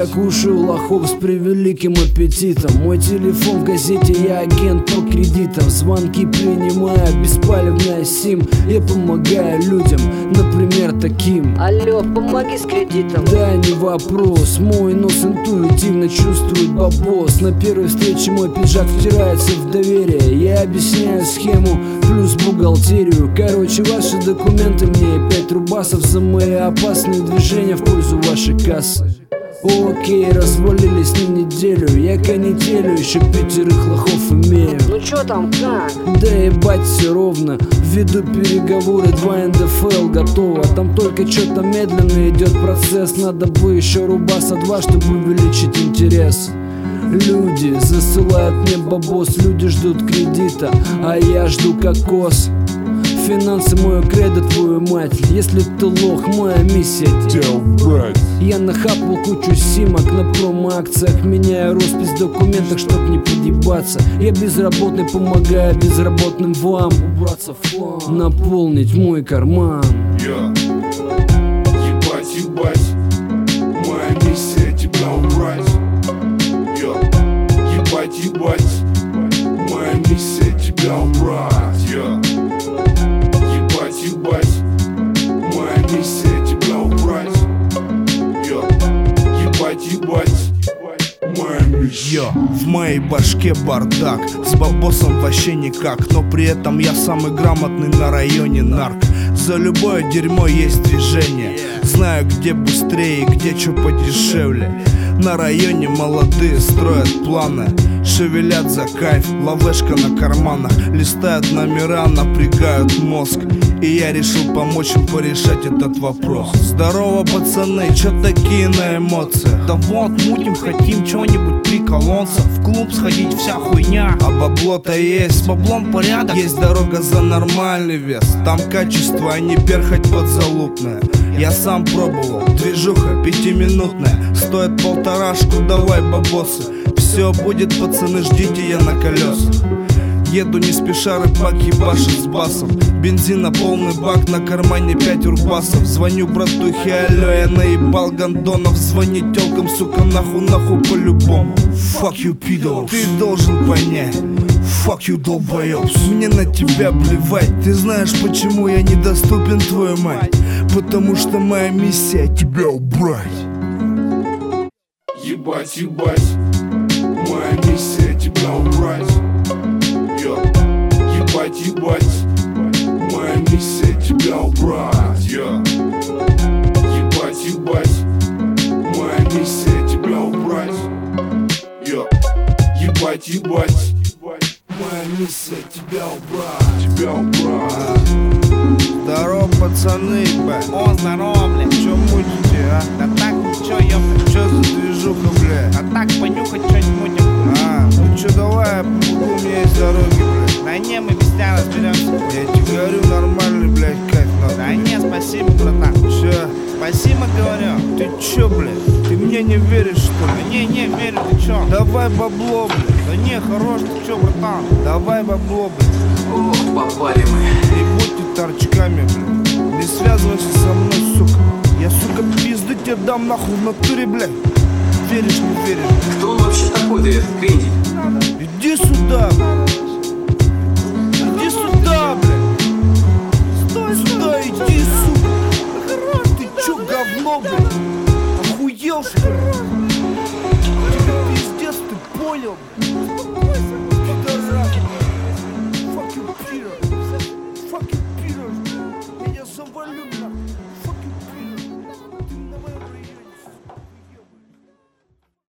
кушаю лохов с превеликим аппетитом. Мой телефон в газете, я агент по кредитам. Звонки принимаю, беспалевная сим. Я помогаю людям, например, таким. Алло, помоги с кредитом. Да, не вопрос, мой нос интуитивно чувствует бабос. На первой встрече мой пиджак втирается в доверие. Я объясняю схему плюс бухгалтерию. Короче, ваши документы мне 5 рубасов за мои опасные движения в пользу вашей кассы. Окей, развалились на неделю. Я канителю, еще 5 лохов имею. Ну чё там, как? Да ебать, все ровно. Веду переговоры, 2 НДФЛ готово. Там только что-то медленно идет процесс. Надо бы еще рубаса 2, чтобы увеличить интерес. Люди засылают мне бабос, люди ждут кредита, а я жду кокос. Финансы мой кредит, твою мать. Если ты лох, моя миссия тебя убрать. Я нахапал кучу симок на промо-акциях. Меняю роспись в документах, чтоб не подъебаться. Я безработный, помогаю безработным вам убраться в фон, наполнить мой карман. Ебать, ебать, моя миссия тебя убрать. Ебать, ебать, моя миссия тебя убрать. Ебать, моя миссия тебя убрать. Ебать, моя миссия. В моей башке бардак, с бабосом вообще никак. Но при этом я самый грамотный на районе нарк. За любое дерьмо есть движение. Знаю, где быстрее и где чё подешевле. На районе молодые строят планы, шевелят за кайф, лавешка на карманах. Листают номера, напрягают мозг. И я решил помочь им порешать этот вопрос. Здорово, пацаны, чё такие на эмоциях? Да вот, мутим, хотим чё-нибудь приколоться. В клуб сходить, вся хуйня. А бабло-то есть, с баблом порядок. есть дорога за нормальный вес. Там качество, а не перхоть подзалупная. Я сам пробовал, движуха 5-минутная. Стоит 1,5, давай бабосы. Все будет, пацаны, ждите, я на колесах. Еду не спеша, рыбак ебашит с басом. Бензина полный бак, на кармане 5 урбасов. Звоню братухе, алло, я наебал гондонов. Звони тёлкам, сука, нахуй по-любому. Fuck you, пидор, ты должен понять. Fuck you, долбоёбс, мне на тебя плевать. Ты знаешь, почему я недоступен, твою мать? Потому что моя миссия тебя убрать. Ебать, ебать, моя миссия тебя убрать. Ебать, ебать, моя миссия тебя убрать. Ебать, ебать, моя миссия тебя убрать. Ебать, ебать, моя миссия тебя убрать. Тебя убрать. Здорово, пацаны, ебать. О, здорово, блядь. Чё мутите, а? Да так, ничего, ёпта. Чё за движуха, блядь? А так, понюхать что-нибудь мутим. Ну чё, давай, я помогу, у меня есть дороги, блядь. Да не, мы без тебя разберемся. Я тебе говорю, нормальный, блядь, кайф надо. Да не, спасибо, братан. Чё? Спасибо, говорю. Ты чё, блядь? Ты мне не веришь, что Да ли? не, верю, ты чё? Давай бабло, блядь. Да не, хорош, ты чё, братан? Давай бабло, блядь. Ох, попали мы. Не будьте торчками, блядь. Не связывайся со мной, сука. Я, сука, пизды тебе дам нахуй в натуре, блядь. Веришь, не веришь? Кто он вообще такой, да этот крендель? Иди сюда, блядь. Иди сюда, блядь. Сюда иди, сука. Ты чё, говно, блядь? Охуел, что ли? Тебе пиздец, ты понял?